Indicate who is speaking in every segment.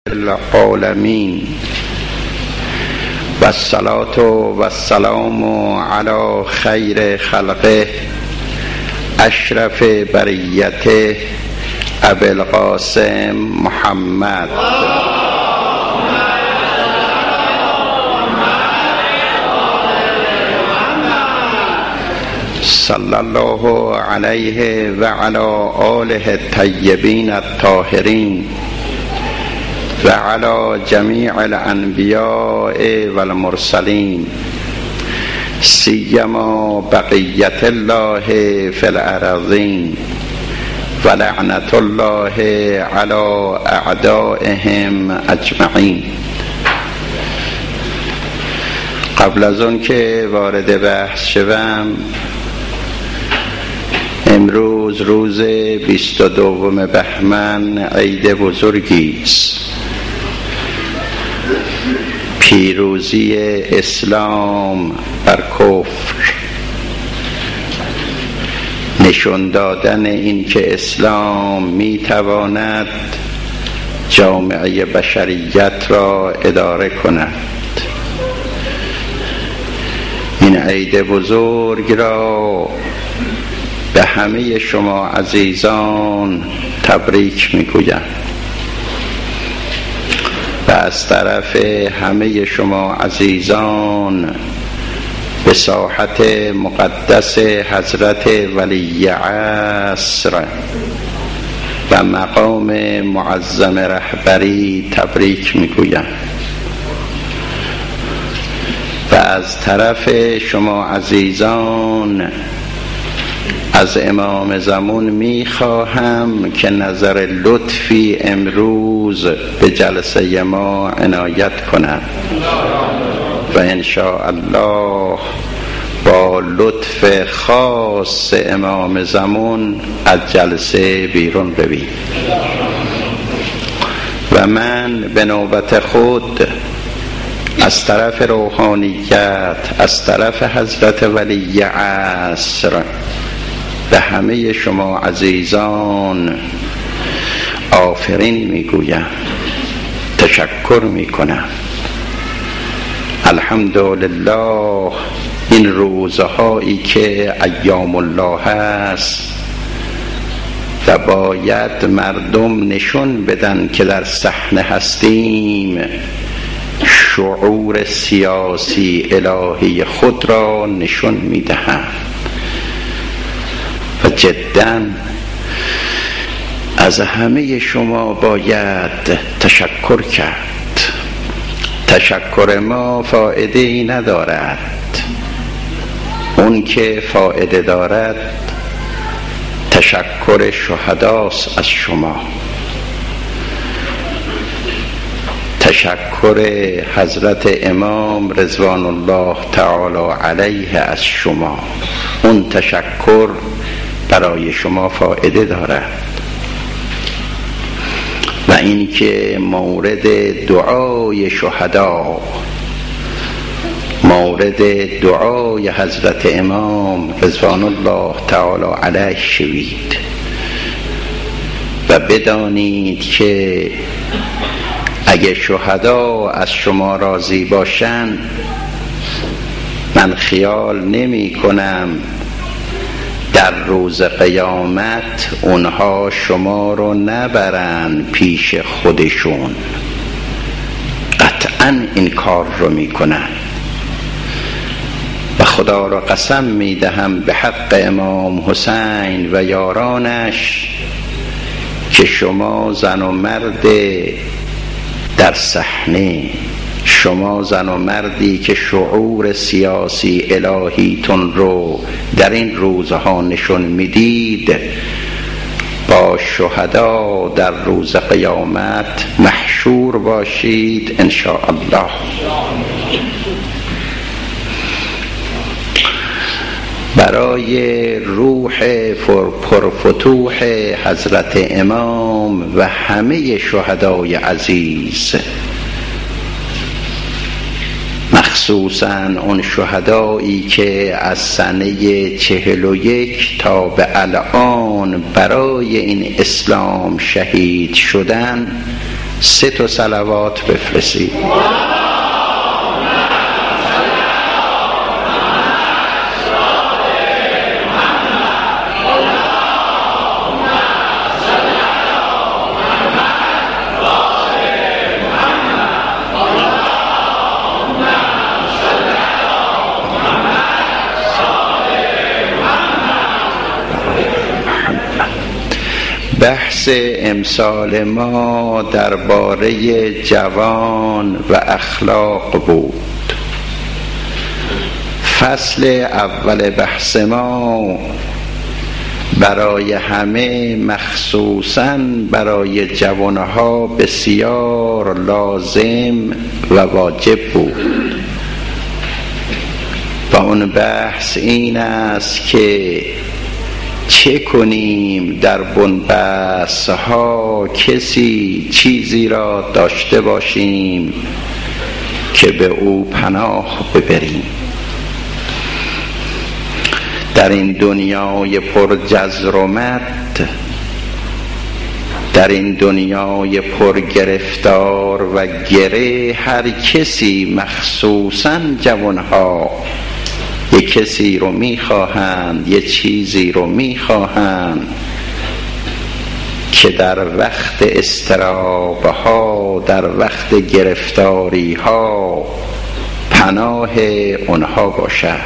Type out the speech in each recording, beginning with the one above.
Speaker 1: العالمین و الصلاة و السلام علی خیر خلقه اشرف بریته ابی القاسم محمد صلی الله علیه و علی آله الطیبین الطاهرین و علی جمیع الانبیاء و المرسلین سیما بقیت الله فی الارضین و لعنت الله علی اعدائهم اجمعین. قبل از اون که وارد بحث شوم، امروز روز 22 بهمن عید بزرگی است، پیروزی اسلام بر کفر، نشان دادن این که اسلام میتواند جامعه بشریت را اداره کند. این عید بزرگ را به همه شما عزیزان تبریک میگویم و از طرف همه شما عزیزان به ساحت مقدس حضرت ولی عصر و مقام معظم رهبری تبریک میگویم و از طرف شما عزیزان از امام زمان میخواهم که نظر لطفی امروز به جلسه ما عنایت کند و انشاءالله با لطف خاص امام زمان از جلسه بیرون ببین. و من به نوبت خود از طرف روحانیت، از طرف حضرت ولی عصر به همه شما عزیزان آفرین میگویم، تشکر میکنم. الحمدلله این روزهایی که ایام الله هست و باید مردم نشون بدن که در صحنه هستیم، شعور سیاسی الهی خود را نشون میدهند و جدا از همه شما باید تشکر کرد. تشکر ما فایده ای ندارد، اون که فایده دارد تشکر شهداست از شما، تشکر حضرت امام رضوان الله تعالی علیه از شما. اون تشکر برای شما فایده دارد و این که مورد دعای شهدا، مورد دعای حضرت امام رضوان الله تعالی علیه شوید و بدانید که اگه شهدا از شما راضی باشن، من خیال نمی کنم در روز قیامت اونها شما رو نبرن پیش خودشون، قطعا این کار رو میکنن و خدا را قسم میدهم به حق امام حسین و یارانش که شما زن و مرد در صحنه، شما زن و مردی که شعور سیاسی الهیتون رو در این روزها نشون میدید، با شهدا در روز قیامت محشور باشید انشاءالله. برای روح پرفتوح حضرت امام و همه شهدای عزیز، مخصوصاً اون شهدایی که از سنه 41 تا به الان برای این اسلام شهید شدن، 3 تا صلوات بفرستید. بحث امسال ما درباره جوان و اخلاق بود. فصل اول بحث ما برای همه، مخصوصاً برای جوانها بسیار لازم و واجب بود و اون بحث این است که چه کنیم در بنبست ها کسی چیزی را داشته باشیم که به او پناه ببریم. در این دنیای پر جزر و مد، در این دنیای پر گرفتار و گره، هر کسی مخصوصاً جوانها یه کسی رو میخواهند، یه چیزی رو میخواهند که در وقت اضطراب‌ها، در وقت گرفتاری‌ها پناه اونها باشد.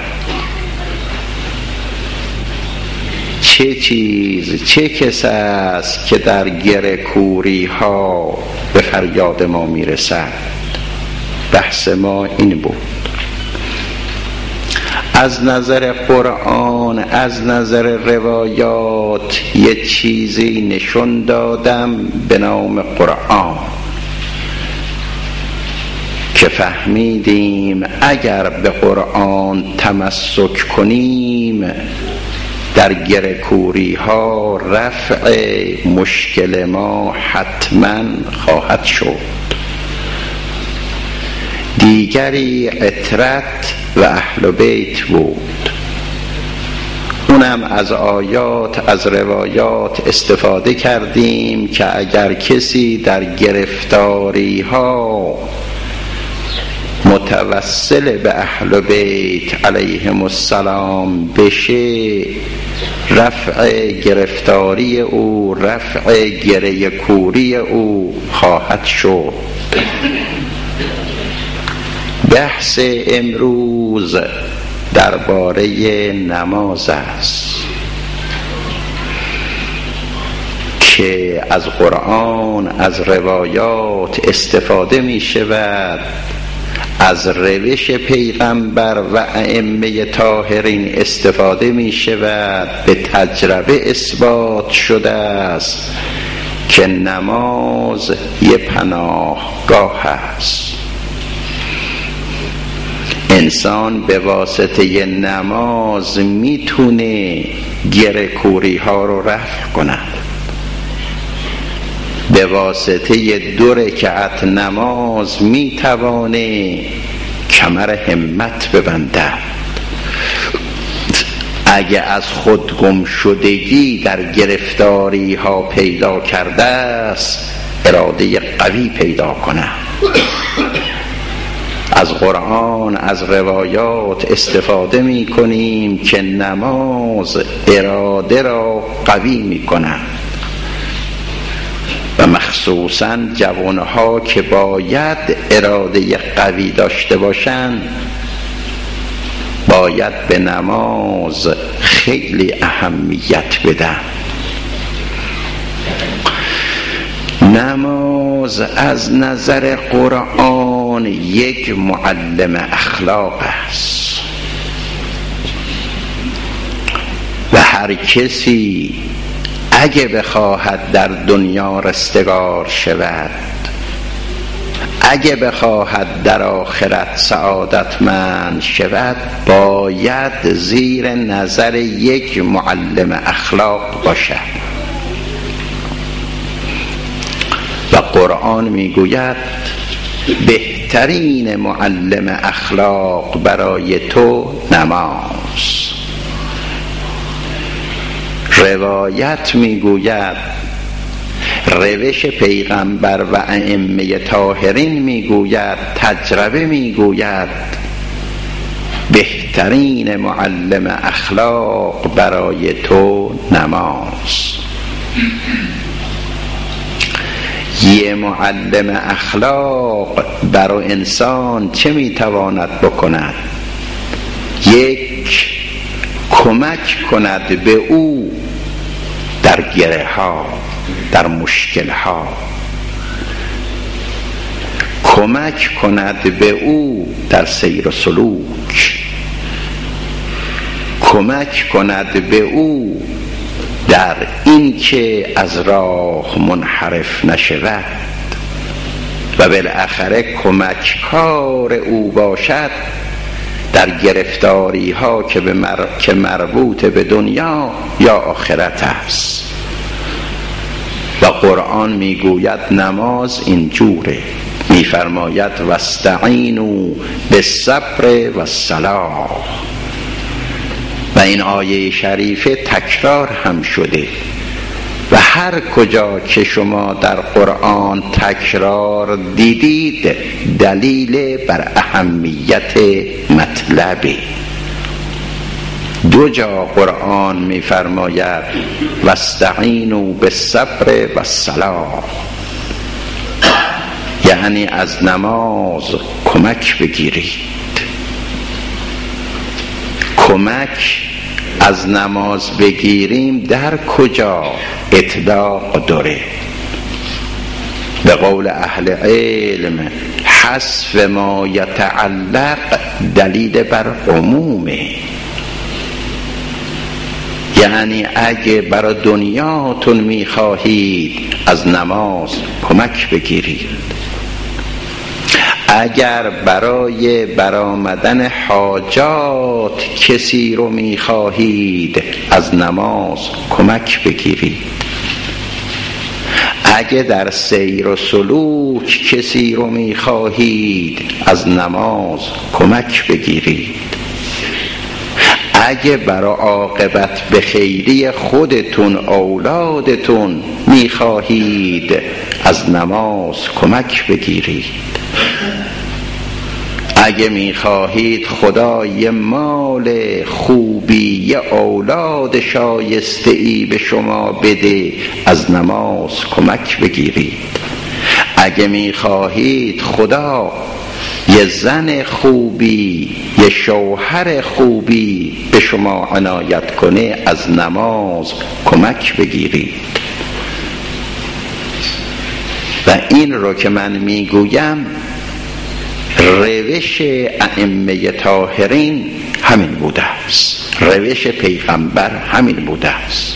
Speaker 1: چه چیز، چه کس است که در گره کوری‌ها به فریاد ما میرسد؟ بحث ما این بود. از نظر قرآن، از نظر روایات یه چیزی نشون دادم به نام قرآن که فهمیدیم اگر به قرآن تمسک کنیم در گره کوری ها رفع مشکل ما حتما خواهد شد. دیگری عترت و اهل بیت بود، اونم از آیات، از روایات استفاده کردیم که اگر کسی در گرفتاری ها متوسل به اهل بیت علیهم السلام بشه، رفع گرفتاری او، رفع گره کوری او خواهد شد. بحث امروز درباره نماز است که از قرآن، از روایات استفاده می شود، از روش پیغمبر و ائمه طاهرین استفاده می شود. به تجربه اثبات شده است که نماز یه پناهگاه است. انسان به واسطه نماز میتونه گره کوری ها رو رفع کند. به واسطه 2 رکعت نماز میتوانه کمر همت ببندد. اگه از خود گم شدگی در گرفتاری ها پیدا کرده است، اراده قوی پیدا کند. از قرآن، از روایات استفاده می کنیم که نماز اراده را قوی می کند و مخصوصاً جوانها که باید اراده قوی داشته باشند باید به نماز خیلی اهمیت بدن. نماز از نظر قرآن یک معلم اخلاق است و هر کسی اگه بخواهد در دنیا رستگار شود، اگه بخواهد در آخرت سعادتمند شود، باید زیر نظر یک معلم اخلاق باشد. و قرآن میگوید بهترین معلم اخلاق برای تو نماز. روایت میگوید روش پیغمبر و ائمه طاهرین میگوید، تجربه میگوید بهترین معلم اخلاق برای تو نماز. یه معلم اخلاق برای انسان چه میتواند بکند؟ یک، کمک کند به او در گره ها، در مشکل ها، کمک کند به او در سیر و سلوک، کمک کند به او در این که از راه منحرف نشود و بالاخره کمککار او باشد در گرفتاری ها که مربوط به دنیا یا آخرت است. و قرآن میگوید نماز اینجوره، میفرماید واستعینوا بالصبر والصلاة. و این آیه شریفه تکرار هم شده و هر کجا که شما در قرآن تکرار دیدید دلیل بر اهمیت مطلبه. دو جا قرآن میفرماید واستعینوا بالصبر والصلاة، یعنی از نماز کمک بگیرید. کمک از نماز بگیریم در کجا اطلاق داره؟ به قول اهل علم حذف ما یتعلق دلیل بر عمومه. یعنی اگه برای دنیاتون میخواهید از نماز کمک بگیرید، اگر برای برآمدن حاجات کسی رو میخواهید از نماز کمک بگیرید، اگه در سیر و سلوک کسی رو میخواهید از نماز کمک بگیرید، اگه برای عاقبت به خیری خودتون اولادتون میخواهید از نماز کمک بگیرید، اگه میخواهید خدا یه مال خوبی، یه اولاد شایسته ای به شما بده از نماز کمک بگیرید، اگه میخواهید خدا یه زن خوبی، یه شوهر خوبی به شما عنایت کنه از نماز کمک بگیرید. و این رو که من میگویم روش ائمه طاهرین همین بوده است، روش پیغمبر همین بوده است.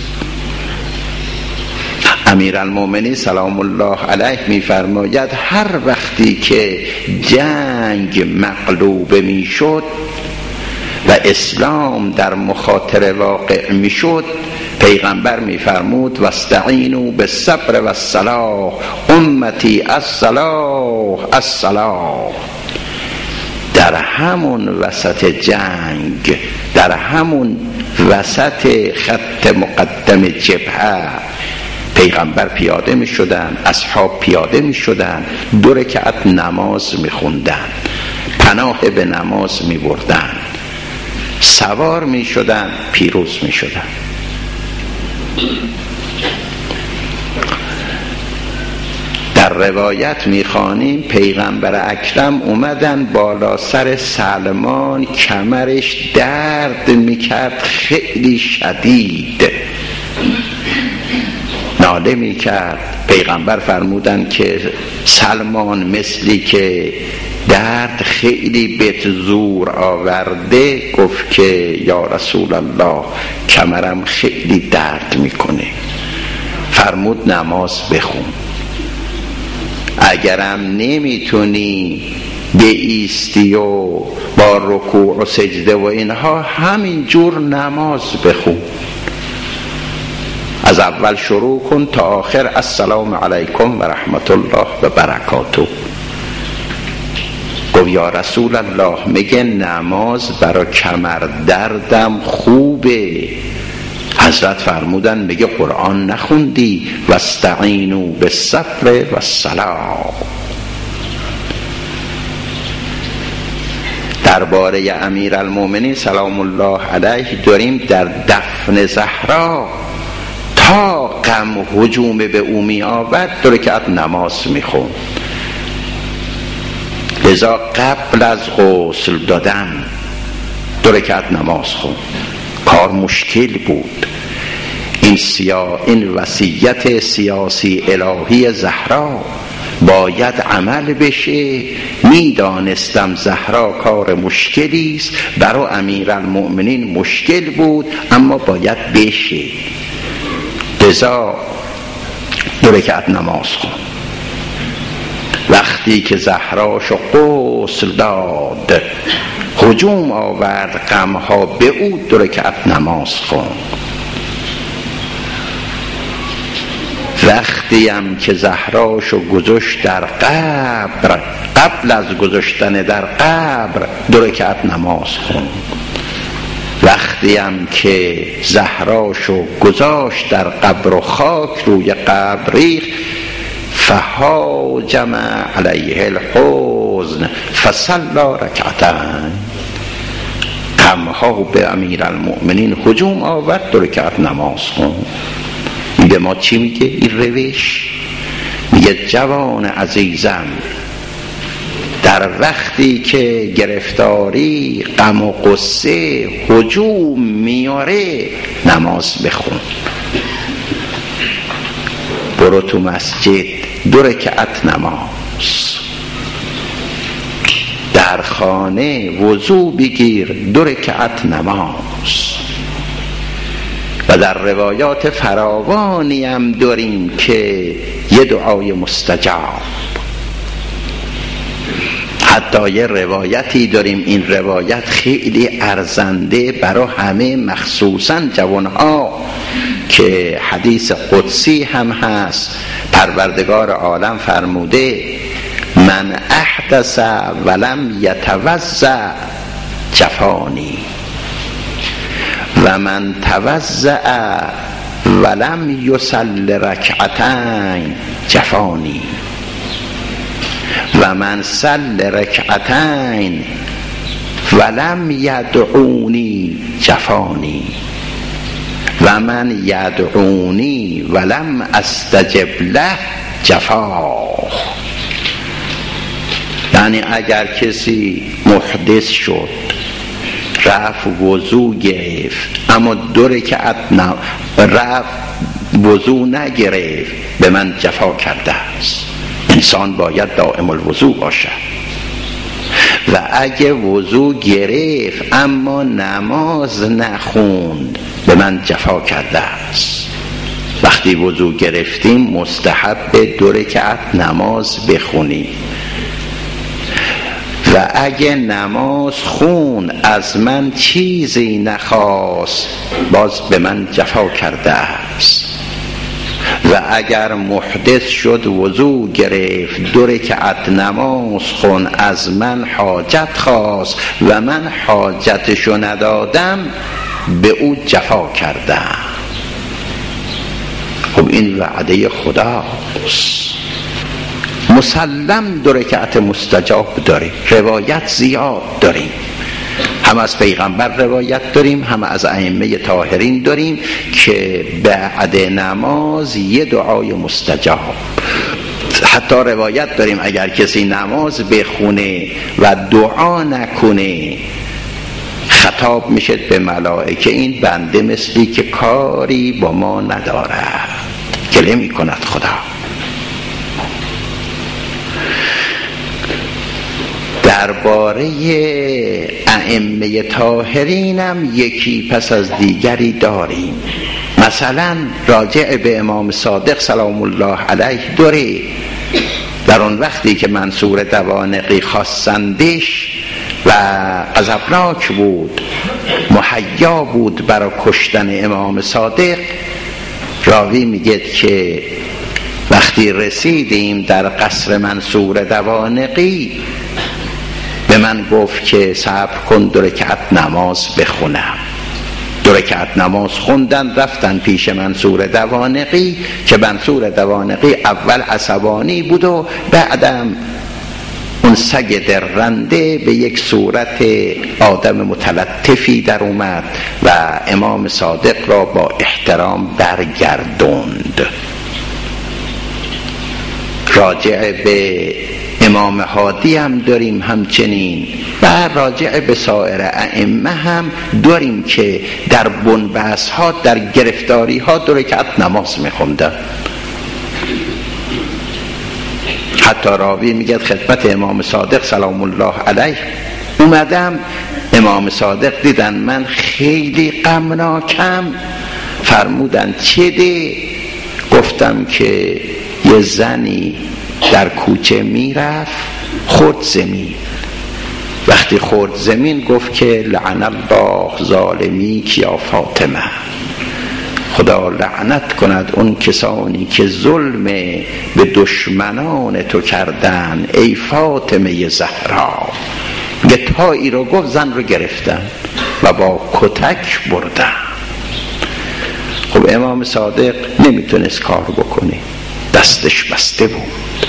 Speaker 1: امیرالمومنین سلام الله علیه میفرماید هر وقتی که جنگ مغلوب میشد و اسلام در مخاطره واقع میشد، پیغمبر میفرمود واستعینوا بالصبر والصلاة امتی الصلاة الصلاة. در همون وسط جنگ، در همون وسط خط مقدم جبهه پیغمبر پیاده می شدن، اصحاب پیاده می شدن، 2 رکعت نماز می خوندن، پناه به نماز می بردن، سوار می شدن، پیروز می شدن. در روایت می خوانیم پیغمبر اکرم اومدن بالا سر سلمان، کمرش درد می کرد خیلی شدید، ناله می کرد. پیغمبر فرمودن که سلمان مثلی که درد خیلی بهت زور آورده، گفت که یا رسول الله کمرم خیلی درد میکنه. فرمود نماز بخون، اگرم نمیتونی بایستی و با رکوع و سجده و اینها همین جور نماز بخون، از اول شروع کن تا آخر السلام علیکم و رحمت الله و برکاته. گفت یا رسول الله میگه نماز برای کمر دردم خوبه، حضرت فرمودن میگه قرآن نخوندی واستعینوا بالصبر والصلاة. درباره امیرالمؤمنین سلام الله علیه داریم در دفن زهرا تا غم هجوم به او می آورد 2 رکعت نماز می خوند. لذا قبل از غسل دادن 2 رکعت نماز خوند. کار مشکل بود. این وصیت سیاسی الهی زهرا باید عمل بشه. میدانستم زهرا کار مشکلی است، برای امیرالمؤمنین مشکل بود، اما باید بشه. لذا 2 رکعت نماز خوند. وقتی که زهراشو غسل داد هجوم آورد غمها به او 2 رکعت نماز خوند. وقتی هم که زهراشو گذاشت در قبر، قبل از گذاشتن در قبر 2 رکعت نماز خوند. وقتی هم که زهراشو گذاشت در قبر و خاک روی قبر ریخت، فهاجم علیه الحزن فصلی رکعتین. غمها به امیرالمؤمنین هجوم آورد 2 رکعت نماز خوند. به ما چی میگه این روش؟ میگه جوان عزیزم، در وقتی که گرفتاری غم و غصه هجوم میاره نماز بخون. برو تو مسجد 2 رکعت نماز، در خانه وضو بگیر 2 رکعت نماز. و در روایات فراوانی هم داریم که یه دعای مستجاب. حتی یه روایتی داریم، این روایت خیلی ارزنده برای همه، مخصوصا جوانها، که حدیث قدسی هم هست. پروردگار عالم فرموده من احدث ولم یتوضأ جفانی و من توضأ ولم یصلی رکعتین جفانی و من صلی رکعتین ولم یدعونی جفانی و من یدعونی ولم استجب له جفاه. یعنی اگر کسی محدث شد، رفت وضو گرفت اما 2 رکعت رفت وضو نگرفت، به من جفا کرده است. انسان باید دائم الوضو باشد. و اگه وضو گرفت اما نماز نخوند، به من جفا کرده است. وقتی وضو گرفتیم مستحب 2 رکعت نماز بخونیم. و اگه نماز خون از من چیزی نخواست، باز به من جفا کرده است. و اگر محدث شد وضو گرفت 2 رکعت نماز خون، از من حاجت خواست و من حاجتشو ندادم، به او جفا کردم. خب این وعده خداست. مسلم 2 رکعت مستجاب داریم. روایت زیاد داریم، هم از پیغمبر روایت داریم، هم از ائمه طاهرین داریم که بعد نماز یه دعای مستجاب. حتی روایت داریم اگر کسی نماز بخونه و دعا نکنه، خطاب میشه به ملائکه این بنده مثلی که کاری با ما ندارد، گله میکند خدا. درباره ائمه طاهرین هم یکی پس از دیگری داریم. مثلا راجع به امام صادق سلام الله علیه داره. در اون وقتی که منصور دوانقی خواستندش و غضبناک بود، مهیا بود برای کشتن امام صادق، راوی میگه که وقتی رسیدیم در قصر منصور دوانقی، به من گفت که صبر کن 2 رکعت نماز بخونم. 2 رکعت نماز خوندن، رفتن پیش منصور دوانقی که منصور دوانقی اول عصبانی بود و بعدم اون سگ درنده به یک صورت آدم متلطفی در اومد و امام صادق را با احترام برگردوند. راجع به امام هادی هم داریم همچنین و راجع به سایر ائمه هم داریم که در بنبست ها، در گرفتاری ها 2 رکعت نماز میخوندن. حتی راوی میگه خدمت امام صادق سلام الله علیه اومدم، امام صادق دیدن من خیلی غمناکم، فرمودن چه ده؟ گفتم که یه زنی در کوچه میرفت خورد زمین، وقتی خورد زمین گفت که لعن الله ظالمیک یا فاطمه، خدا لعنت کند اون کسانی که ظلم به دشمنان تو کردن ای فاطمه زهرا. یه تایی رو گفت، زن رو گرفتن و با کتک بردن. خب امام صادق نمیتونست کار بکنه، دستش بسته بود.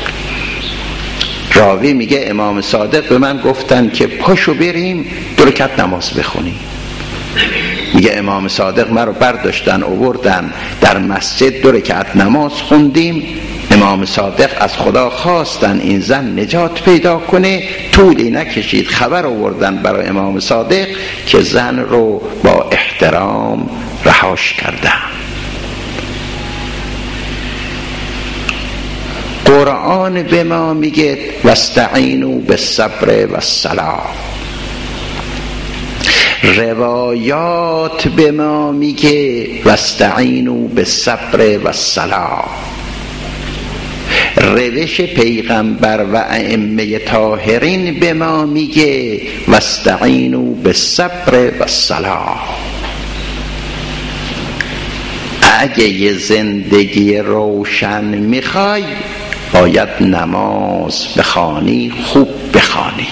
Speaker 1: راوی میگه امام صادق به من گفتن که پاشو بریم 2 رکعت نماز بخونیم. میگه امام صادق من رو برداشتن آوردن در مسجد 2 رکعت نماز خوندیم. امام صادق از خدا خواستن این زن نجات پیدا کنه، طولی نکشید خبر آوردن برای امام صادق که زن رو با احترام رهاش کردن. قرآن به ما میگه واستعینوا بالصبر والصلاة. روایات به ما میگه واستعینوا بالصبر والصلاة. روش پیغمبر و ائمه طاهرین به ما میگه واستعینوا بالصبر والصلاة. اگه یه زندگی روشن میخوای باید نماز بخوانی، خوب بخوانی.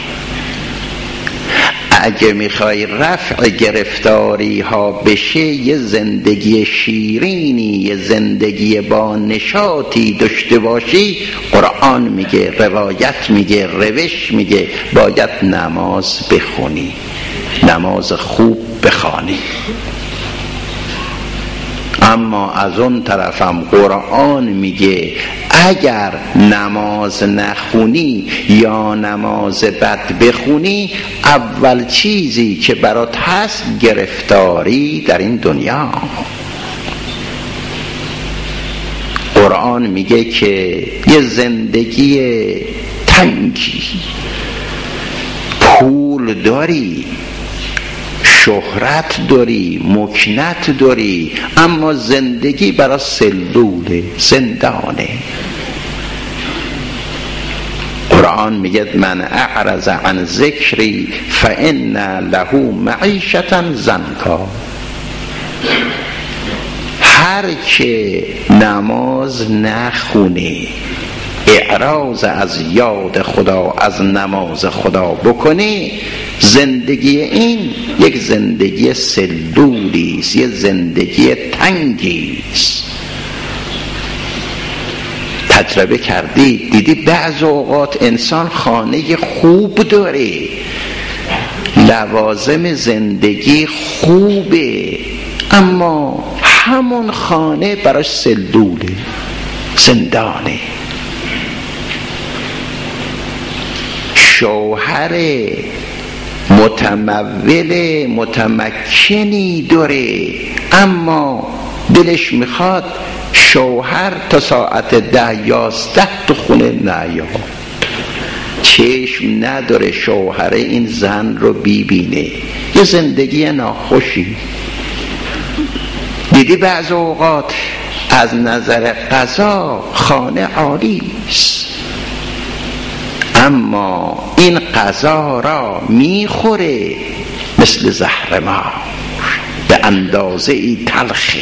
Speaker 1: اگه میخوای رفع گرفتاری ها بشه، یه زندگی شیرینی، یه زندگی با نشاطی داشته باشی، قرآن میگه، روایت میگه، روش میگه باید نماز بخونی، نماز خوب بخوانی. اما از اون طرفم قرآن میگه اگر نماز نخونی یا نماز بد بخونی، اول چیزی که برات هست گرفتاری در این دنیا. قرآن میگه که یه زندگی تنگی، پول داری، شهرت داری، مکنت داری، اما زندگی برای سلوله، زندانه. قرآن میگه من اعرض عن ذکری فان له معیشة ضنکا. هر که نماز نخونه، اعراض از یاد خدا، از نماز خدا بکنه، زندگی این یک زندگی سلولی است، یک زندگی تنگی است. تجربه کردی، دیدی بعض اوقات انسان خانه خوب داره، لوازم زندگی خوبه، اما همون خانه براش سلوله، زندانه. شوهر متمول متمکنی داره، اما دلش میخواد شوهر تا ساعت 10-11 تو خونه نیاد، چشم نداره شوهر این زن رو ببینه، یه زندگی ناخوشی. دیدی بعض اوقات از نظر غذا خانه عالی است، اما این غذا را میخوره مثل زهر مار، به اندازه ای تلخه.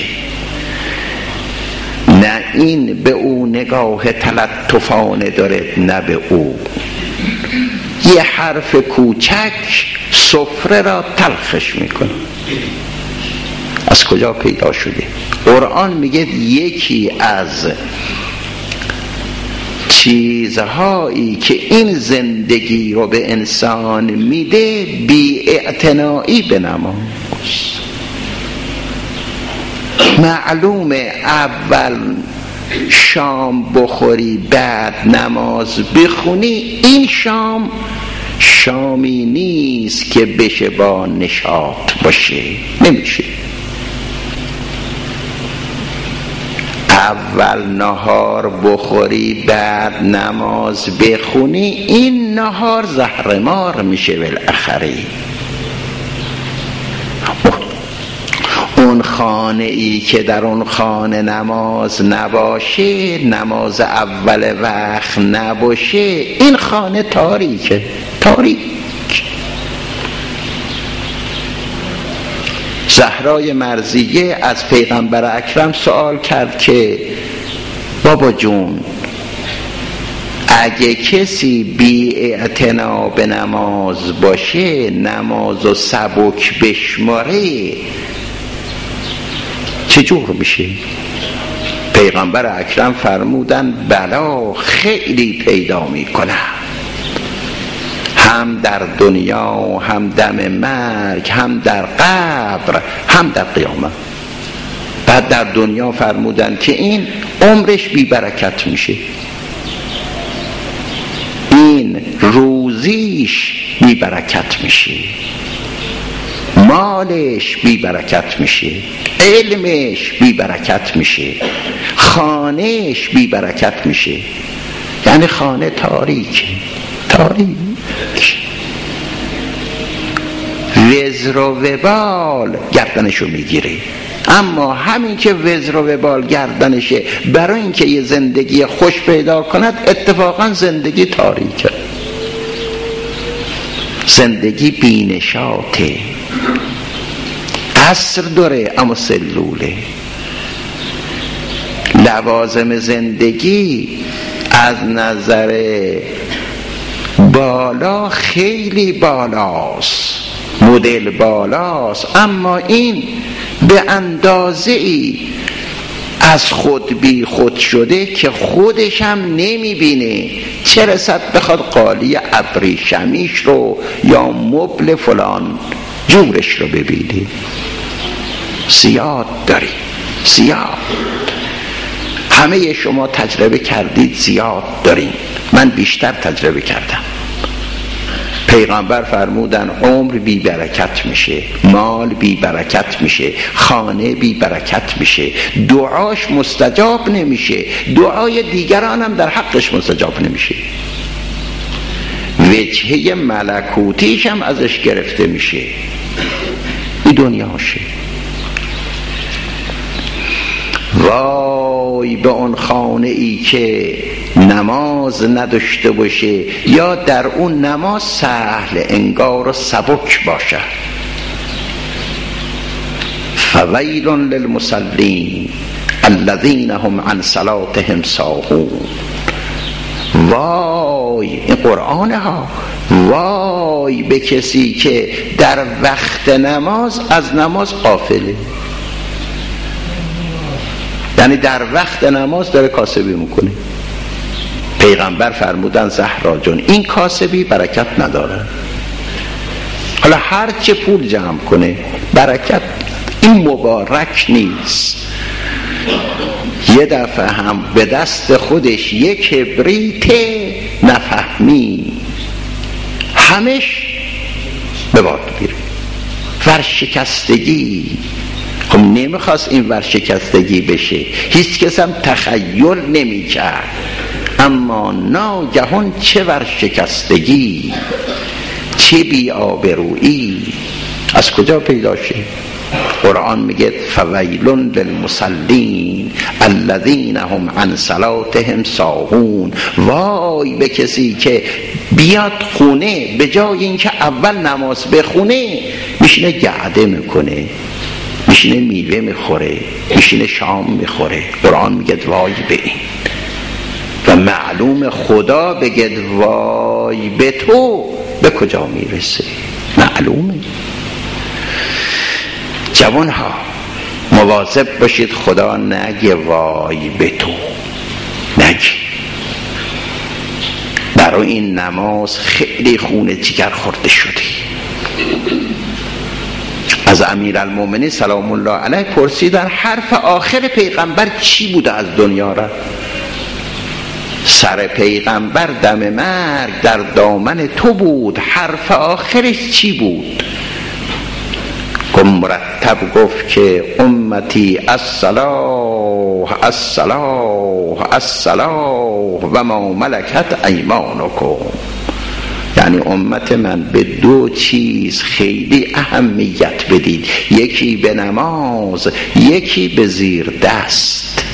Speaker 1: نه این به او نگاه تلطفانه داره، نه به او. یه حرف کوچک سفره را تلخش میکنه. از کجا پیدا شده؟ قرآن میگه یکی از چیزهایی که این زندگی رو به انسان میده بی‌اعتنایی به نماز. معلومه اول شام بخوری بعد نماز بخونی، این شامی نیست که بشه با نشاط باشه، نمیشه. اول نهار بخوری بعد نماز بخونی، این نهار زهرمار میشه بالاخره. اون خانه ای که در اون خانه نماز نباشه، نماز اول وقت نباشه، این خانه تاریکه، تاریک. زهرای مرضیه از پیغمبر اکرم سوال کرد که بابا جون، اگه کسی بی اعتنا به نماز باشه، نمازو سبک بشماره، چجور میشه؟ پیغمبر اکرم فرمودن بلا خیلی پیدا میکنه، هم در دنیا، هم دم مرگ، هم در قبر، هم در قیامت. بعد در دنیا فرمودن که این عمرش بی برکت میشه، این روزیش بی برکت میشه، مالش بی برکت میشه، علمش بی برکت میشه، خانهش بی برکت میشه. یعنی خانه تاریک، وزر و وبال گردنشو میگیره. اما همین که وزر و وبال گردنشه، برای اینکه یه زندگی خوش پیدا کند، اتفاقا زندگی تاریکه، زندگی بینشاته، قصر داره اما سلوله. لوازم زندگی از نظر بالا خیلی بالاست، مدل بالاست، اما این به اندازه‌ای از خود بی خود شده که خودش هم نمیبینه، چه رسد بخواد قالی ابریشمیش رو یا مبل فلان جورش رو ببینه. زیاد داری، زیاد. همه شما تجربه کردید، زیاد دارین، من بیشتر تجربه کردم. پیغمبر فرمودن عمر بی برکت میشه، مال بی برکت میشه، خانه بی برکت میشه، دعاش مستجاب نمیشه، دعای دیگران هم در حقش مستجاب نمیشه، وجهه ملکوتیش هم ازش گرفته میشه. این دنیاشه. وای به اون خانه ای که نماز نداشته باشه یا در اون نماز سهل انگار و سبک باشه. فویل للمصلین الذین هم عن صلاتهم ساهون. وای، این قرآن ها، وای به کسی که در وقت نماز از نماز غافله. یعنی در وقت نماز داره کاسبی میکنه. پیغمبر فرمودن زهرا جون، این کاسبی برکت نداره. حالا هر چه پول جمع کنه برکت، این مبارک نیست. یه دفعه هم به دست خودش یک کبریت نفهمی، همش به باد میره. ورشکستگی، خب نمیخواست این ورشکستگی بشه، هیچ کس هم تخیل نمیکرد، اما ناگهان چه ورشکستگی، چه بی‌آبرویی از کجا پیدا شد؟ قرآن میگه فویل للمصلین الذین هم عن صلاتهم ساهون. وای به کسی که بیاد خونه به جای اینکه اول نماز بخونه میشینه گعده میکنه، میشینه میوه میخوره، میشینه شام میخوره. قرآن میگه وای به این. و معلوم خدا بگه وای به تو به کجا میرسه، معلومه. جوان ها مواظب باشید خدا نگه وای به تو، نگه. برای این نماز خیلی خون جگر خورده شدی. از امیرالمومنین سلام الله علیه پرسیدن حرف آخر پیغمبر چی بوده از دنیا را؟ سر پیغمبر دم مرگ در دامن تو بود، حرف آخرش چی بود؟ مرتب گفت که امتی الصلاة الصلاة الصلاة و ما ملکت ایمانکم. یعنی امت من به دو چیز خیلی اهمیت بدید، یکی به نماز، یکی به زیر دست.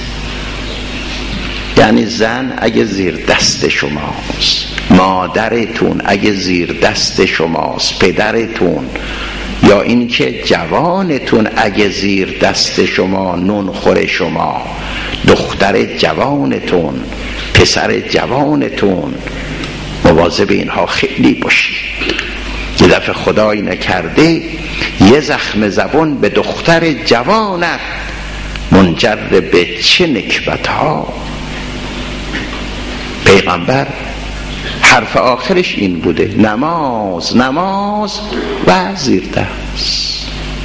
Speaker 1: یعنی زن اگه زیر دست شماست، مادرتون اگه زیر دست شماست، پدرتون، یا این که جوانتون اگه زیر دست شما، نون خور شما، دختر جوانتون، پسر جوانتون، مواظب اینها خیلی باشید. یه دفعه خدایی نکرده یه زخم زبون به دختر جوانت منجر به چه نکبت ها. پیغمبر حرف آخرش این بوده، نماز نماز و زیر دست.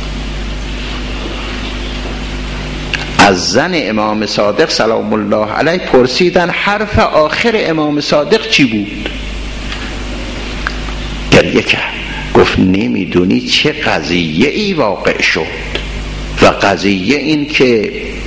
Speaker 1: از زن امام صادق سلام الله علیه پرسیدن حرف آخر امام صادق چی بود؟ گریه کرد، گفت نمیدونی چه قضیه ای واقع شد. و قضیه این که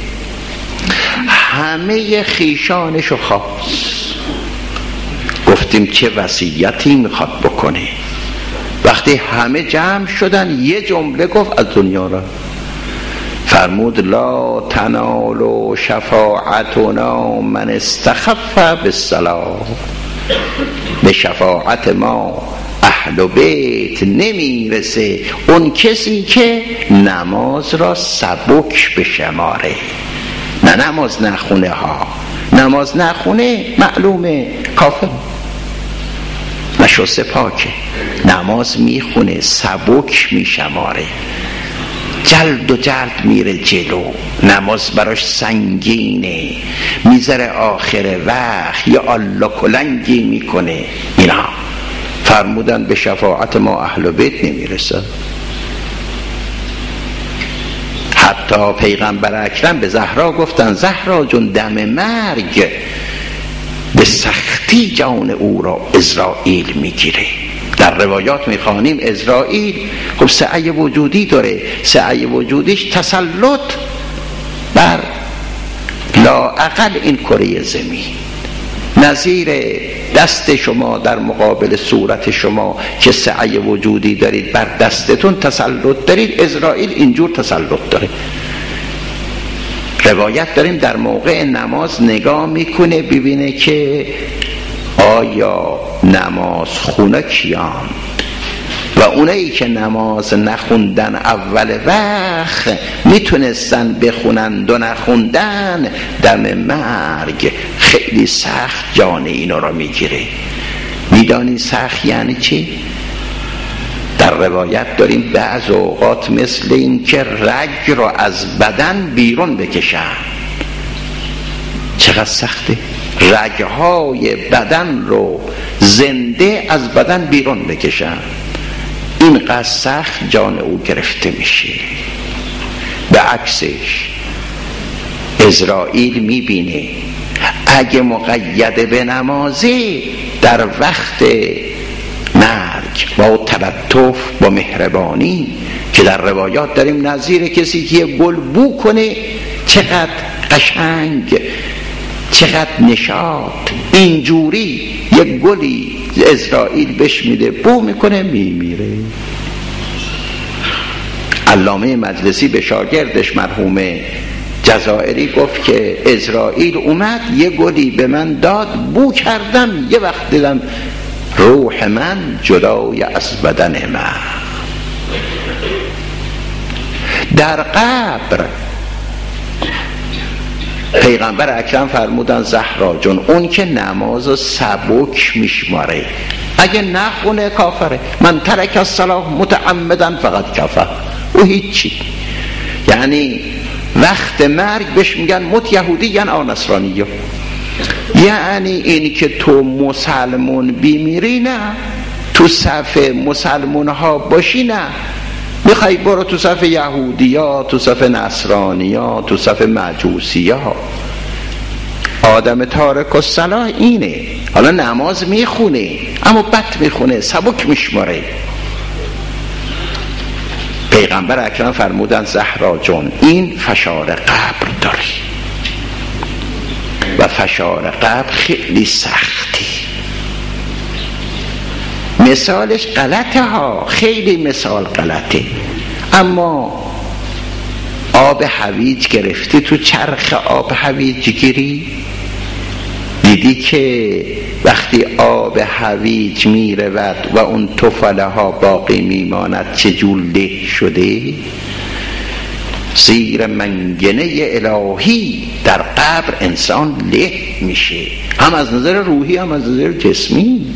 Speaker 1: همه خیشانشو خواست. گفتیم چه وصیتی میخواد بکنه؟ وقتی همه جمع شدن یه جمله گفت از دنیا را. فرمود لا تنال شفاعتنا من استخف بالصلاة. به شفاعت ما اهل بیت نمیرسه اون کسی که نماز را سبک بشماره. نه نماز نخونه ها، نماز نخونه معلومه کافر، نشسته پاکه. نماز میخونه سبک میشماره، جلد و جلد میره جلو، نماز براش سنگینه، میذاره آخر وقت، یا الله کلنگی میکنه. اینا فرمودن به شفاعت ما اهل بیت نمیرسه. حتی پیغمبر اکرم به زهرا گفتن زهرا جون دم مرگ به سختی جان او را اسرائیل میگیره. در روایات میخوانیم اسرائیل خب سعی وجودی داره، سعی وجودیش تسلط بر لااقل این کره زمین. نظیر دست شما در مقابل صورت شما که سعی وجودی دارید، بر دستتون تسلط دارید، اسرائیل اینجور تسلط داره. روایت داریم در موقع نماز نگاه میکنه ببینه که آیا نماز خونه کیان، و اونایی که نماز نخوندن اول وقت میتونستن بخونند و نخوندن، دم مرگ خیلی سخت جان اینا را میگیره. میدانی سخت یعنی چی؟ در روایت داریم بعض اوقات مثل این که رگ را از بدن بیرون بکشن. چقدر سخته رگهای بدن رو زنده از بدن بیرون بکشن. اینقدر سخت جان او گرفته میشه. به عکسش اسرائیل میبینه اگه مقید به نمازی در وقت مرگ با تلطف با مهربانی، که در روایات داریم نظیر کسی که یه گل بو کنه چقدر قشنگ، چقدر نشاط، اینجوری یک گلی اسرائیل بهش میده، بو میکنه میمیره. علامه مجلسی به شاگردش مرحوم جزائری گفت که اسرائیل اومد یه گلی به من داد، بو کردم، یه وقت دیدم روح من جدای از بدن من. در قبر پیغمبر اکرم فرمودن زهرا جون اون که نماز سبک میشماره اگه نخونه کافره. من ترک الصلاة متعمدا فقط کفر. او هیچی. یعنی وقت مرگ بهش میگن مت یهودی یعنی نصرانی ها. یعنی این که تو مسلمون بیمیری نه، تو صف مسلمون ها باشی نه، میخوای برو تو صف یهودی ها، تو صف نصرانی ها، تو صف مجوسی ها. آدم تارک الصلاة اینه. حالا نماز میخونه اما بد میخونه، سبک میشماره. پیغمبر اکرم فرمودن زهرا جون این فشار قبر داری و فشار قبر خیلی سختی. مثالش غلطه ها، خیلی مثال غلطه، اما آب هویج گرفتی تو چرخ آب هویج گیری، دیدی که وقتی آب هویج میرود و اون تفله ها باقی میماند چجور له شده؟ زیر منگنه الهی در قبر انسان له میشه، هم از نظر روحی هم از نظر جسمی.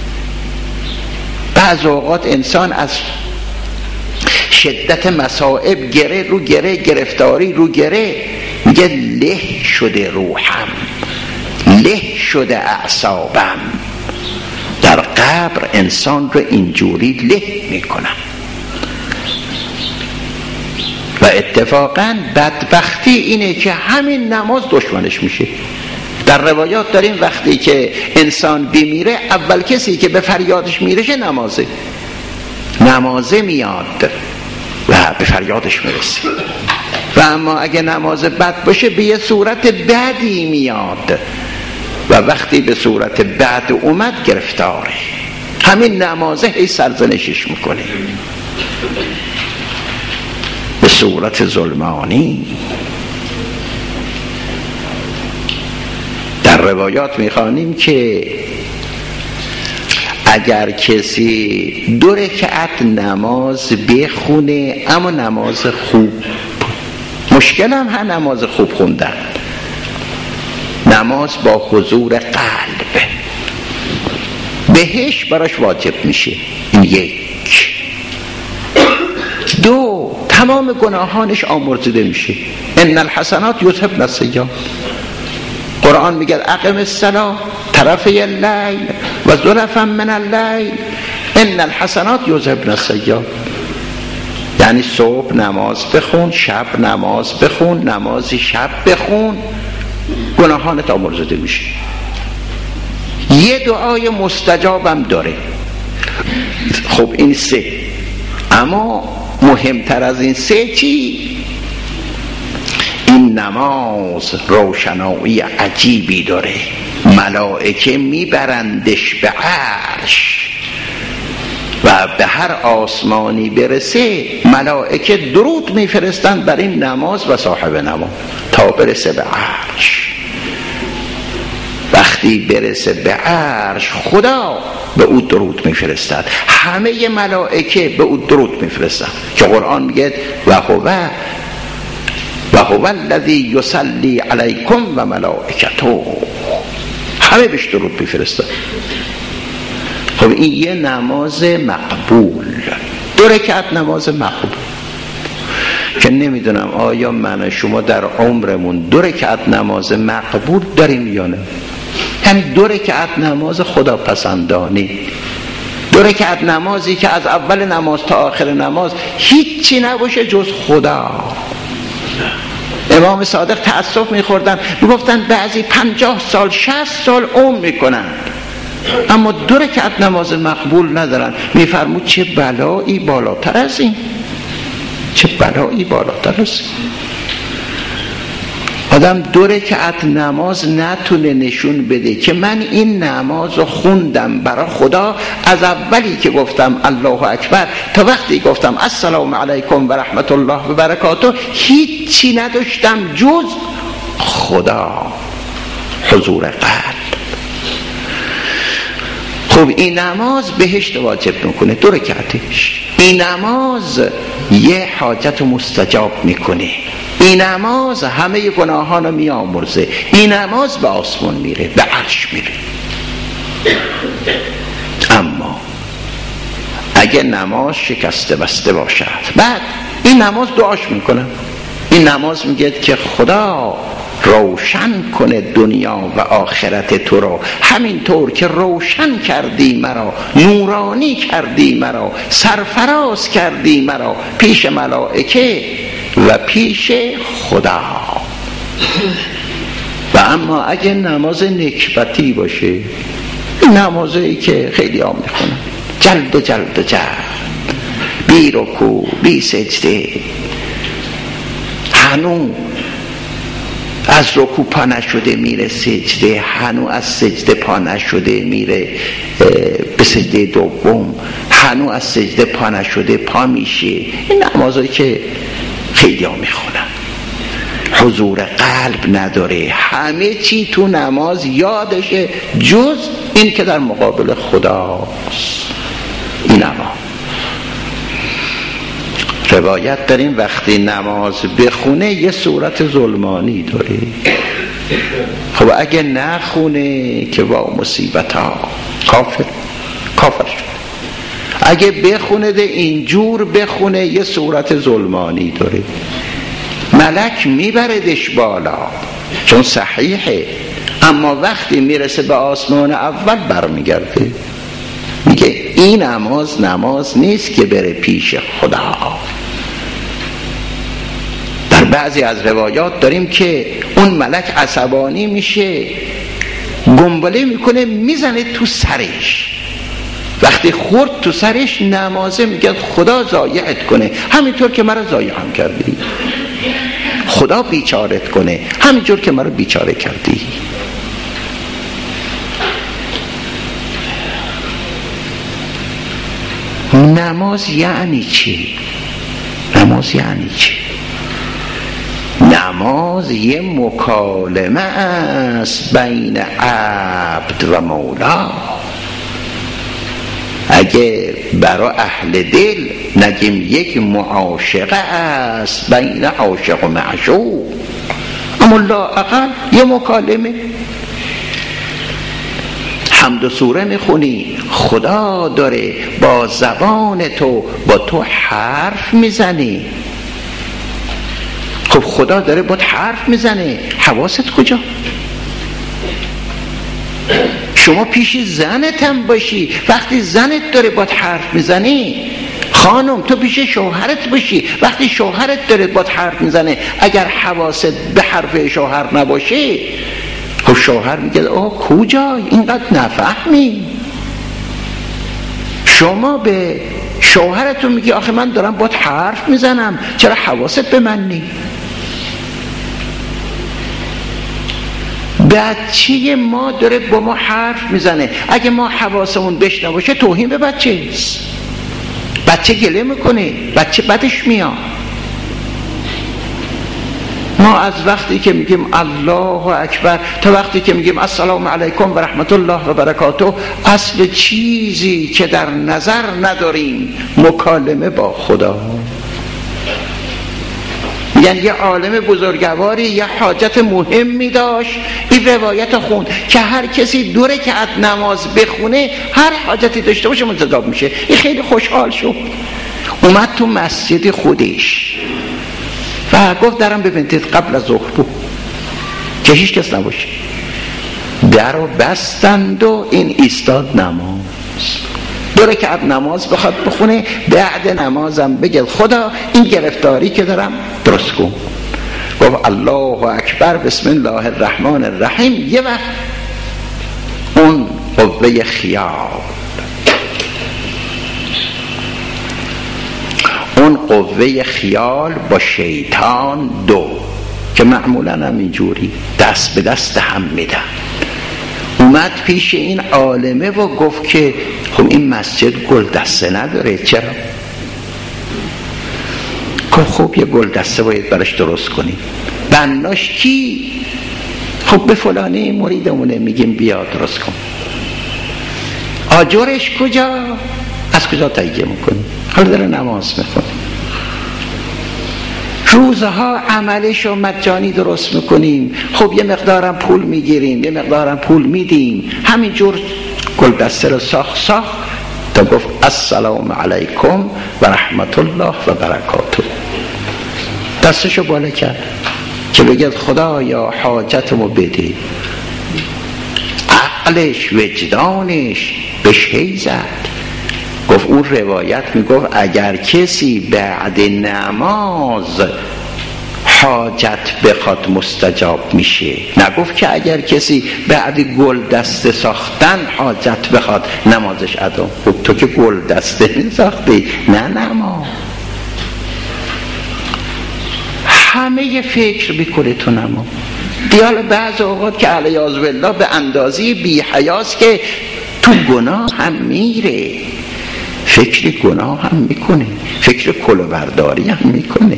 Speaker 1: بعض اوقات انسان از شدت مصائب گره رو گره، گرفتاری رو گره، میگه له شده روحم، له شده اعصابم. در قبر انسان رو اینجوری له میکنم. و اتفاقا بدبختی اینه که همین نماز دشمنش میشه. در روایات داریم وقتی که انسان بمیره اول کسی که به فریادش میرشه نمازه میاد و به فریادش میرسه. و اما اگه نماز بد باشه به یه صورت بدی میاد و وقتی به صورت بد اومد گرفتاره. همین نمازه هی سرزنشش میکنه به صورت ظلمانی. در روایات میخوانیم که اگر کسی 2 رکعت نماز بخونه اما نماز خوب، مشکل هم نماز خوب خوندن، نماز با حضور قلب، بهش براش واجب میشه. این 1. 2 تمام گناهانش آمرزیده میشه. ان الحسنات یذهبن السیئات. قرآن میگه اقم الصلاة طرفی اللیل و زلفا من اللیل ان الحسنات یذهبن السیئات. یعنی صبح نماز بخون، شب نماز بخون، نمازی شب بخون، گناهانت آمرزیده میشه. یه دعای مستجابم داره. خب این 3. اما مهمتر از این 3 چی؟ این نماز روشنایی عجیبی داره. ملائکه میبرندش به عرش و به هر آسمانی برسه ملائکه درود میفرستند بر این نماز و صاحب نماز تا برسه به عرش. وقتی برسه به عرش خدا به او درود میفرستد، همه ملائکه به او درود میفرستند که قرآن میگه و هو الذی یصلی علیکم و ملائکته، همه بهش درود میفرستند. خب این یه نماز مقبول، 2 رکعت نماز مقبول که نمیدونم آیا من و شما در عمرمون 2 رکعت نماز مقبول داریم یا نه. یعنی 2 رکعت نماز خداپسندانه، 2 رکعت نمازی که از اول نماز تا آخر نماز هیچی نباشه جز خدا. امام صادق تأسف میخوردن، میگفتن بعضی 50 سال 60 سال عمر میکنن اما 2 رکعت نماز مقبول ندارن. میفرمود چه بلایی بالاتر از این، چه بلایی بالاتر از این. آدم 2 رکعت نماز نتونه نشون بده که من این نماز رو خوندم برای خدا، از اولی که گفتم الله اکبر تا وقتی گفتم السلام علیکم و رحمت الله و برکاته هیچی نداشتم جز خدا، حضور قلب. خب این نماز بهشت واجب میکنه 2 رکعتش. این نماز یه حاجت مستجاب میکنه. این نماز همه گناهان رو میامرزه. این نماز به آسمان میره، به عرش میره. اما اگه نماز شکسته بسته باشد، بعد این نماز دعاش میکنن این نماز میگه که خدا روشن کنه دنیا و آخرت تو رو، همینطور که روشن کردی مرا، نورانی کردی مرا، سرفراز کردی مرا پیش ملائکه و پیش خدا. و اما اگه نماز نکبتی باشه، نمازی که خیلی ها میخونن جلد و جلد و جلد، بی رکوع بی سجده، هنو از رکوع پا نشده میره سجده، هنو از سجده پا نشده میره به سجده دوم، هنو از سجده پا نشده پا میشه. این نمازایی که خیلی ها میخونن حضور قلب نداره، همه چی تو نماز یادشه جز این که در مقابل خداست. این نماز روایت داریم وقتی نماز بخونه یه صورت ظلمانی داره. خب اگه نخونه که با مصیبت ها کافر شد. اگه بخونه ده اینجور بخونه یه صورت ظلمانی داره، ملک میبردش بالا چون صحیحه، اما وقتی میرسه به آسمان اول برمیگرده، میگه این نماز نیست که بره پیش خدا. در بعضی از روایات داریم که اون ملک عصبانی میشه، گنبله میکنه میزنه تو سرش، وقتی خورد تو سرش نمازه میگه خدا ضایعت کنه همینطور که مرا ضایع هم کردی، خدا بیچارت کنه همینطور که مرا بیچاره کردی. نماز یعنی چی؟ نماز یعنی چی؟ نماز یه مکالمه است بین عبد و مولا. اگه برای اهل دل نگیم یک معاشقه است بین عاشق و معشوق، اما لااقل یه مکالمه. حمد و سوره میخونی، خدا داره با زبان تو با تو حرف میزنی. خب خدا داره با حرف میزنه، حواست کجا؟ شما پیش زنت هم باشی، وقتی زنت داره با حرف میزنی، خانم تو پیش شوهرت باشی، وقتی شوهرت داره با حرف میزنه، اگر حواست به حرف شوهر نباشه، خب شوهر میگه آه کجای اینقدر نفهمی. شما به شوهرتون میگی آخه من دارم با حرف میزنم، چرا حواست به من نی؟ بچه ما داره با ما حرف میزنه، اگه ما حواسمون بهش نباشه توهین به بچه است. بچه گله میکنه، بچه بدش میاد. ما از وقتی که میگیم الله اکبر تا وقتی که میگیم السلام علیکم و رحمت الله و برکاته، اصل چیزی که در نظر نداریم مکالمه با خدا. یعنی یه عالم بزرگواری یه حاجت مهمی داشت، این روایت خون که هر کسی 2 رکعت نماز بخونه هر حاجتی داشته باشه مستجاب میشه. این خیلی خوشحال شد، اومد تو مسجد خودش و گفت درم ببندید قبل از ظهر بود که هیچ کس نباشه. در رو بستند و این ایستاد نماز. 2 رکعت نماز بخواد بخونه، بعد نمازم بگه خدا این گرفتاری که دارم درست کن. گفت الله اکبر بسم الله الرحمن الرحیم. یه وقت اون قوه خیال، اون قوه خیال با شیطان که معمولا هم اینجوری دست به دست هم میدن، اومد پیش این عالمه و گفت که خب این مسجد گل دسته نداره، چرا؟ گفت خب یه گل دسته باید براش درست کنیم. بناش کی؟ خب به فلانی مریدمونه میگیم بیا درست کن. آجرش کجا؟ از کجا تهیه میکنیم؟ حالا داره نماز میخونه. روزها عملشو مجانی درست میکنیم، خب یه مقدارم پول میگیریم، یه مقدارم پول میدیم، همینجور گل دسته رو ساخت تا گفت السلام علیکم و رحمت الله و برکاته. دستشو بالا کرد که بگه خدایا حاجتمو بده. عقلش وجدانش بهش هی زد. گفت اون روایت میگفت اگر کسی بعد نماز حاجت بخواد مستجاب میشه. نگفت که اگر کسی بعد گل دسته ساختن حاجت بخواد نمازش ادا. خب تو که گل دسته نساختی، نه نماز. همه فکر میکنه تو نماز. دیال بعض اوقات که علیاذ بالله به اندازه بی حیاست که تو گناه هم میره، فکر گناه هم میکنه، فکر کلاهبرداری هم میکنه.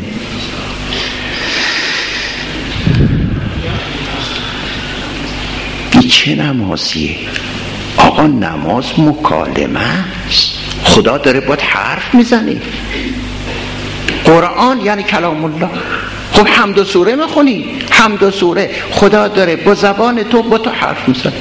Speaker 1: این چه نمازیه؟ آقا نماز مکالمه است. خدا داره باید حرف میزنه. قرآن یعنی کلام الله. خب حمد و سوره میخونی، حمد و سوره خدا داره با زبان تو با تو حرف میزنه.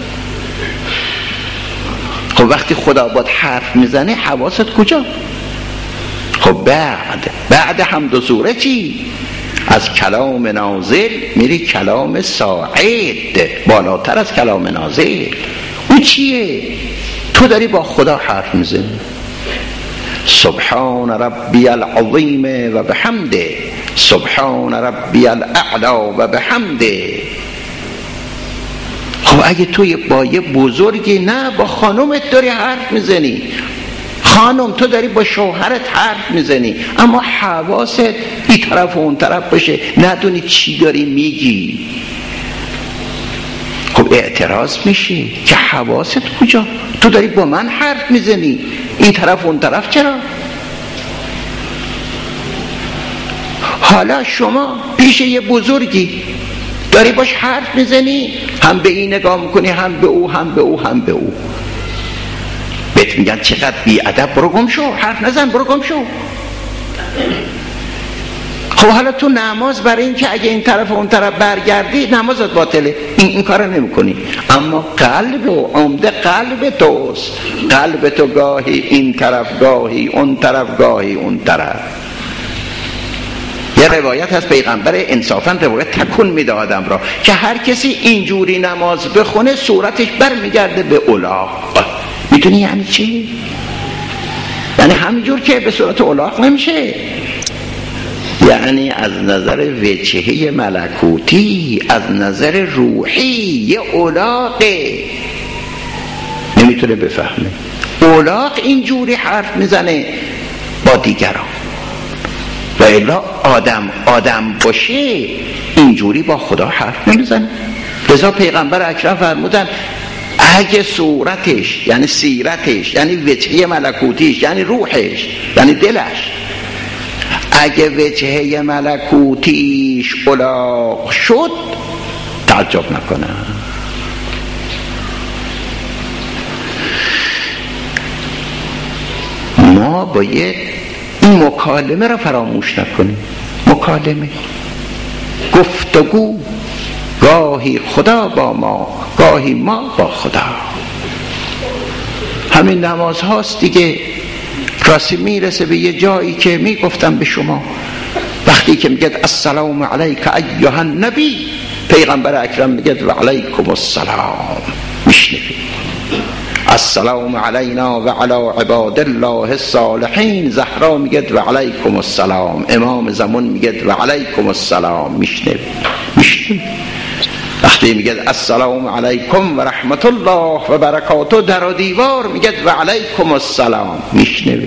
Speaker 1: خب وقتی خدا باید حرف میزنه حواست کجا؟ خب بعد حمد و سوره چی؟ از کلام نازل میری کلام صاعد، بالاتر از کلام نازل. اون چیه؟ تو داری با خدا حرف میزنی. سبحان ربی العظیم و بحمده، سبحان ربی الاعلا و بحمده. خب اگه توی با یه بزرگی، نه با خانومت داری حرف میزنی، خانم تو داری با شوهرت حرف میزنی، اما حواست این طرف و اون طرف باشه، ندونی چی داری میگی. خب اعتراض میشه که حواست کجا؟ تو داری با من حرف میزنی، این طرف و اون طرف چرا؟ حالا شما پیش یه بزرگی داری باش حرف میزنی، هم به این نگاه میکنی، هم به او، هم به او، هم به او. بهت میگن چقدر بی‌ادب، برو گم شو، حرف نزن، برو گم شو. خب حالا تو نماز برای این که اگه این طرف و اون طرف برگردی نمازت باطله، این کارو نمی‌کنی. اما قلب و عمده قلب توست. قلب تو گاهی این طرف، گاهی اون طرف، گاهی اون طرف. یه روایت هست پیغمبر انصافاً روایت تکون میده آدم را که هر کسی اینجوری نماز بخونه صورتش برمیگرده به الاغ. میدونی یعنی چی؟ یعنی همینجور که به صورت الاغ نمیشه، یعنی از نظر وجهه ملکوتی، از نظر روحی یه الاغه، نمیتونه بفهمه. الاغ اینجوری حرف میزنه با دیگران، و الا آدم باشه اینجوری با خدا حرف نمیزنه. لذا پیغمبر اکرم فرمودن اگه صورتش یعنی سیرتش یعنی وجهه ملکوتیش یعنی روحش یعنی دلش، اگه وجهه ملکوتیش الاغ شد تعجب نکنه. ما باید این مکالمه را فراموش نکنیم. مکالمه، گفتگو، گاهی خدا با ما، گاهی ما با خدا. همین نماز هاست دیگه. راستی میرسه به یه جایی که میگفتم به شما وقتی که میگه السلام علیک ایها النبی، پیغمبر اکرم میگه و علیکم السلام. میشنوید السلام علینا و علی عباد الله الصالحین. زهرا میگه و علیکم السلام. امام زمان میگه و علیکم السلام. میشنوید وقتی میگه السلام علیکم و رحمت الله و برکاته در و دیوار میگه و علیکم السلام. میشنوید.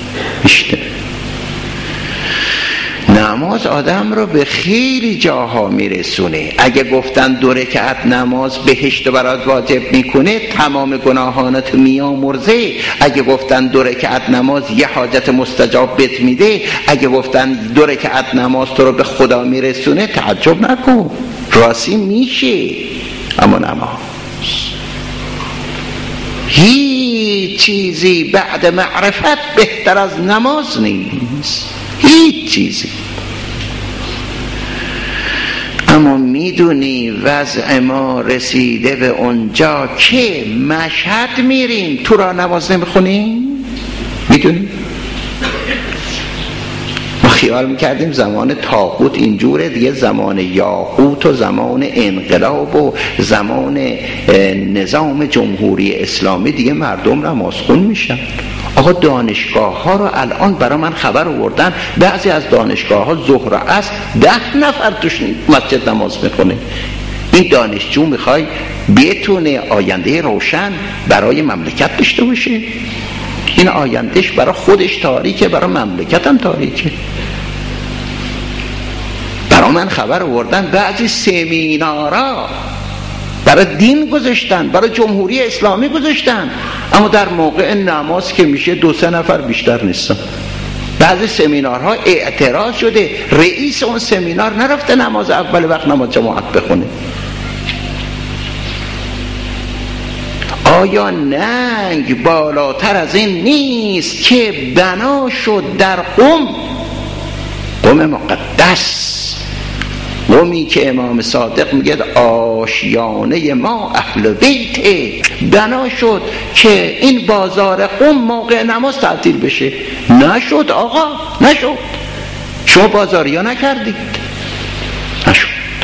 Speaker 1: نماز آدم رو به خیلی جاها میرسونه. اگه گفتن 2 رکعت نماز بهشت برات واجب میکنه، تمام گناهانت میامرزه. اگه گفتن 2 رکعت نماز یه حاجت مستجاب بهت میده، اگه گفتن 2 رکعت نماز تو رو به خدا میرسونه، تعجب نکن، راستی میشه. اما نماز هیچ چیزی بعد معرفت بهتر از نماز نیست، هیچ چیزی. اما میدونی وضع ما رسیده به اونجا که مشهد میریم تو را نماز نمیخونیم. میدونی ما خیال میکردیم زمان طاغوت اینجوره دیگه، زمان یاقوت و زمان انقلاب و زمان نظام جمهوری اسلامی دیگه مردم نمازخون میشن. آقا دانشگاه ها رو الان برای من خبر آوردن، بعضی از دانشگاه ها ظهر و عصر 10 نفر توش مسجد نماز میکنه. این دانشجو میخوای بتونه آینده روشن برای مملکت داشته باشه؟ این آیندهش برای خودش تاریکه، برای مملکت هم تاریکه. برای من خبر آوردن بعضی سمینارها برای دین گذاشتن، برای جمهوری اسلامی گذاشتن، اما در موقع نماز که میشه 2-3 نفر بیشتر نیستن. بعضی سمینارها اعتراض شده، رئیس اون سمینار نرفته نماز اول وقت نماز جماعت بخونه. آیا ننگ بالاتر از این نیست که بنا شد در قم مقدس، قومی که امام صادق میگه آشیانه ما اهل بیت، بنا شد که این بازار قم موقع نماز تعطیل بشه؟ نشد آقا، نشد. شما بازاریا نکردید، نشد.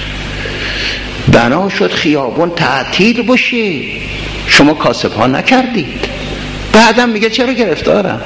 Speaker 1: بنا شد خیابون تعطیل بشه، شما کاسب ها نکردید. بعدم میگه چرا گرفتارم؟